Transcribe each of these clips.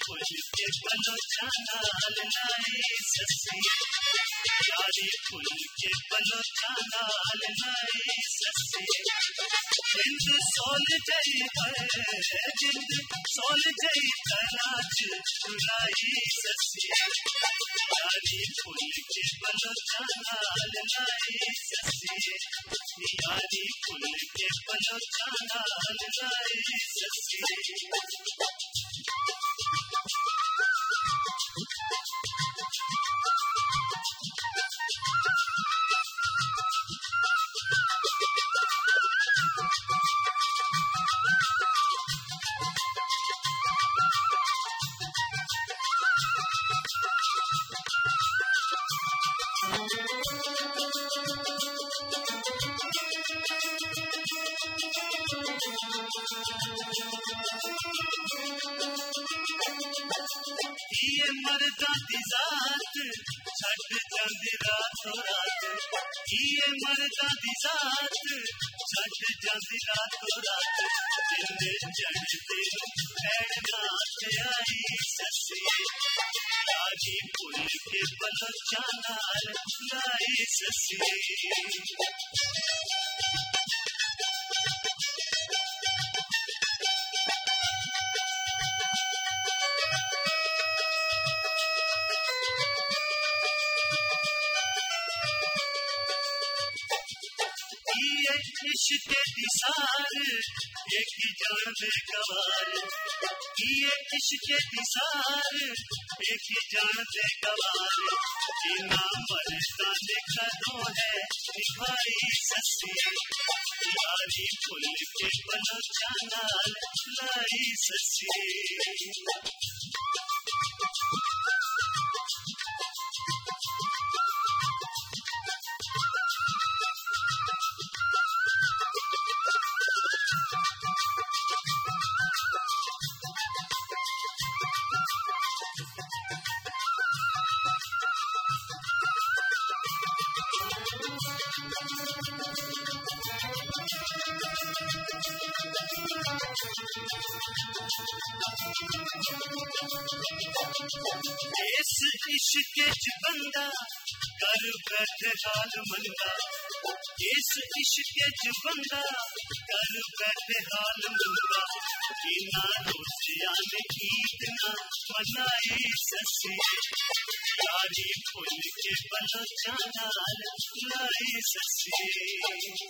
फुल के बलोचा लाल लाई ससिए, यारी फुल के बलोचा लाल लाई ससिए। जिंद सोल जई है, जिंद सोल जई तराज चुराई ससिए, यारी फुल के बलोचा लाल लाई ससिए, यारी फुल के बलोचा लाल लाई ससिए। ये मर्दा दी जात छट जांदी रातों रात, ये मर्दा दी जात छट जांदी रातों रात। जिंदे चढ़ते भैड़ना ते आई ससिए, यारी फुल के बलोचा लाल लाई ससिए। इश्क दिसार एक जान दे गवार, ये इश्क दिसार एक जान दे गवार। जिना मर्दा ने कदों है निभाई ससिए, यारी फुल के बलोचा लाल लाई ससिए। इस इश्क च बंदा कर बैठे हाल मंदा, इस इश्क च बंदा कर बैठे हाल मंदा। बिना रोसिया ने ईद ना मनाई ससिए, यारी फुल के बलोचा लाल लाई ससिए।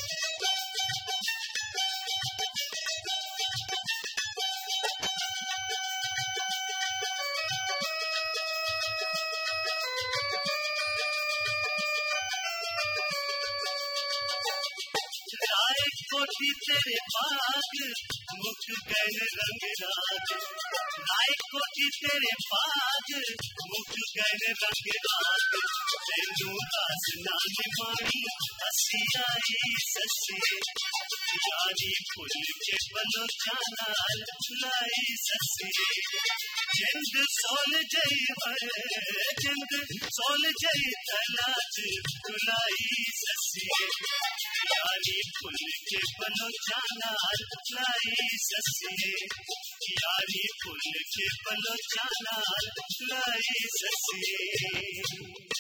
राय कोठी तेरे बाग मुख गए रंग राग, राय कोठी तेरे बाग मुख गए रंग राग। तेनू दास नानी मानी हसी आई ससिए, यारी फुल के बलोचा लाल लाई ससिए। जिंद सोल जई है, जिंद सोल जई तलाज चुराई ससिए, यारी फुल के बलोचा लाल लाई ससिए, यारी फुल के बलोचा लाल लाई ससिए।